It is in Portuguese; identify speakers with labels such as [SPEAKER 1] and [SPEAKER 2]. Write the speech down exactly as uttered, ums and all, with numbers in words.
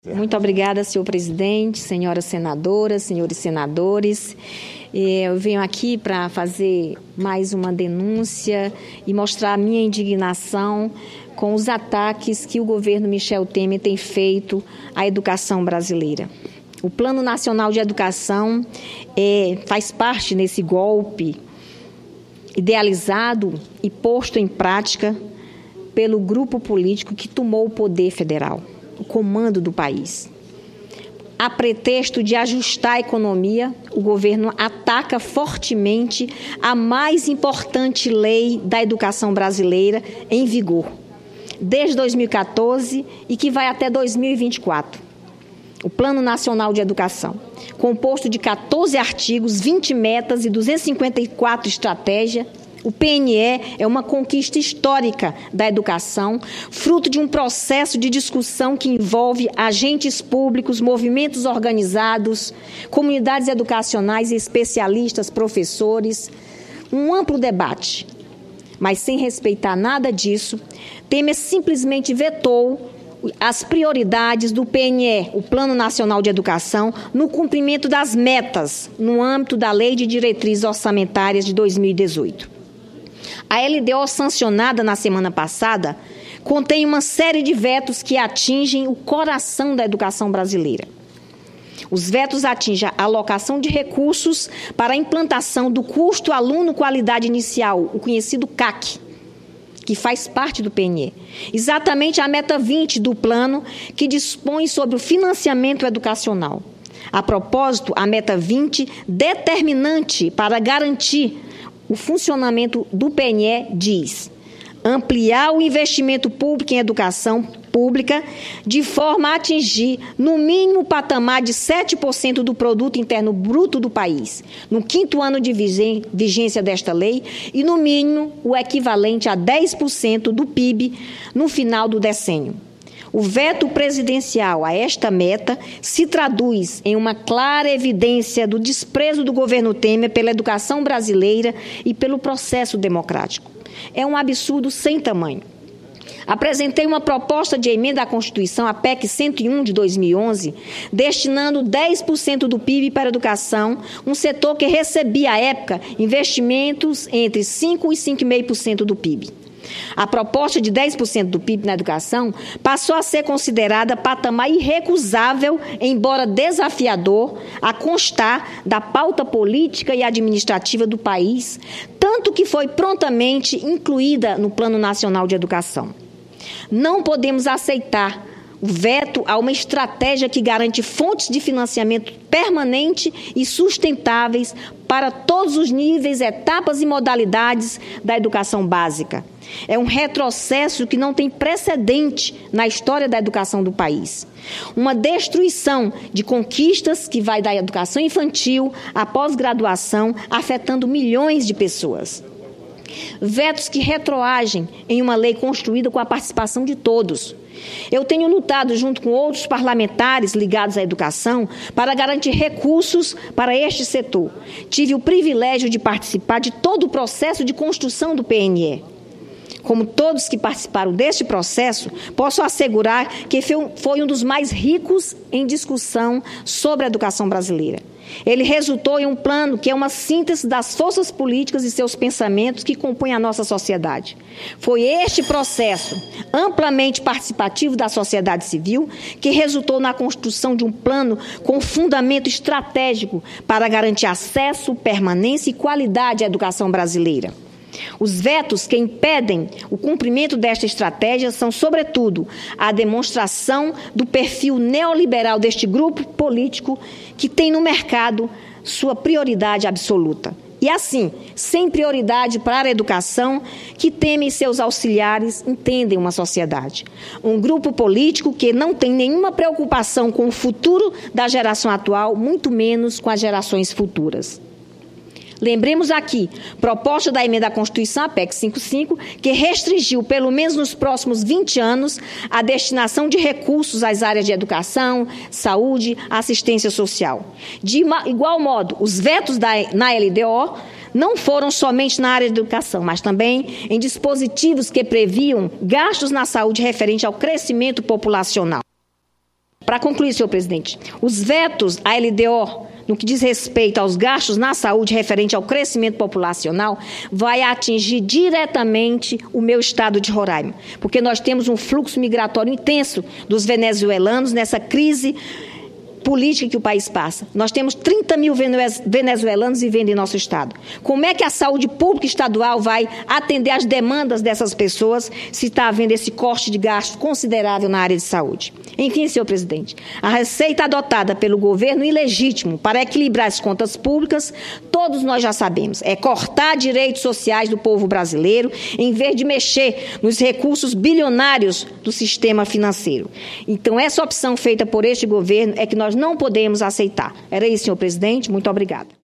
[SPEAKER 1] Muito obrigada, senhor presidente, senhoras senadoras, senhores senadores. Eu venho aqui para fazer mais uma denúncia e mostrar a minha indignação com os ataques que o governo Michel Temer tem feito à educação brasileira. O Plano Nacional de Educação é, faz parte nesse golpe idealizado e posto em prática pelo grupo político que tomou o poder federal, o comando do país. A pretexto de ajustar a economia, o governo ataca fortemente a mais importante lei da educação brasileira em vigor, desde dois mil e quatorze e que vai até dois mil e vinte e quatro. O Plano Nacional de Educação, composto de quatorze artigos, vinte metas e duzentas e cinquenta e quatro estratégias. O P N E é uma conquista histórica da educação, fruto de um processo de discussão que envolve agentes públicos, movimentos organizados, comunidades educacionais, especialistas, professores, um amplo debate. Mas sem respeitar nada disso, Temer simplesmente vetou as prioridades do P N E, o Plano Nacional de Educação, no cumprimento das metas no âmbito da Lei de Diretrizes Orçamentárias de dois mil e dezoito. A L D O sancionada na semana passada contém uma série de vetos que atingem o coração da educação brasileira. Os vetos atingem a alocação de recursos para a implantação do custo aluno qualidade inicial, o conhecido C A C, que faz parte do P N E. Exatamente a meta vinte do plano, que dispõe sobre o financiamento educacional. A propósito, a meta vinte, determinante para garantir o funcionamento do P N E, diz: ampliar o investimento público em educação pública de forma a atingir, no mínimo, o patamar de sete por cento do produto interno bruto do país, no quinto ano de vigência desta lei, e, no mínimo, o equivalente a dez por cento do P I B no final do decênio. O veto presidencial a esta meta se traduz em uma clara evidência do desprezo do governo Temer pela educação brasileira e pelo processo democrático. É um absurdo sem tamanho. Apresentei uma proposta de emenda à Constituição, a P E C cento e um de dois mil e onze, destinando dez por cento do P I B para a educação, um setor que recebia, à época, investimentos entre cinco por cento e cinco vírgula cinco por cento do P I B. A proposta de dez por cento do P I B na educação passou a ser considerada patamar irrecusável, embora desafiador, a constar da pauta política e administrativa do país, tanto que foi prontamente incluída no Plano Nacional de Educação. Não podemos aceitar o veto a uma estratégia que garante fontes de financiamento permanente e sustentáveis para todos os níveis, etapas e modalidades da educação básica. É um retrocesso que não tem precedente na história da educação do país. Uma destruição de conquistas que vai da educação infantil à pós-graduação, afetando milhões de pessoas. Vetos que retroagem em uma lei construída com a participação de todos. Eu tenho lutado junto com outros parlamentares ligados à educação para garantir recursos para este setor. Tive o privilégio de participar de todo o processo de construção do P N E. Como todos que participaram deste processo, posso assegurar que foi um dos mais ricos em discussão sobre a educação brasileira. Ele resultou em um plano que é uma síntese das forças políticas e seus pensamentos que compõem a nossa sociedade. Foi este processo amplamente participativo da sociedade civil que resultou na construção de um plano com fundamento estratégico para garantir acesso, permanência e qualidade à educação brasileira. Os vetos que impedem o cumprimento desta estratégia são, sobretudo, a demonstração do perfil neoliberal deste grupo político que tem no mercado sua prioridade absoluta. E assim, sem prioridade para a educação, que Temer e seus auxiliares entendem uma sociedade. Um grupo político que não tem nenhuma preocupação com o futuro da geração atual, muito menos com as gerações futuras. Lembremos aqui, proposta da emenda à Constituição, a P E C cinquenta e cinco, que restringiu, pelo menos nos próximos vinte anos, a destinação de recursos às áreas de educação, saúde, assistência social. De igual modo, os vetos da, na L D O não foram somente na área de educação, mas também em dispositivos que previam gastos na saúde referente ao crescimento populacional. Para concluir, senhor presidente, os vetos à L D O, no que diz respeito aos gastos na saúde referente ao crescimento populacional, vai atingir diretamente o meu estado de Roraima, porque nós temos um fluxo migratório intenso dos venezuelanos nessa crise política que o país passa. Nós temos trinta mil venezuelanos vivendo em nosso estado. Como é que a saúde pública estadual vai atender às demandas dessas pessoas se está havendo esse corte de gasto considerável na área de saúde? Enfim, senhor presidente, a receita adotada pelo governo ilegítimo para equilibrar as contas públicas, todos nós já sabemos, é cortar direitos sociais do povo brasileiro em vez de mexer nos recursos bilionários do sistema financeiro. Então, essa opção feita por este governo é que nós não podemos aceitar. Era isso, senhor presidente. Muito obrigada.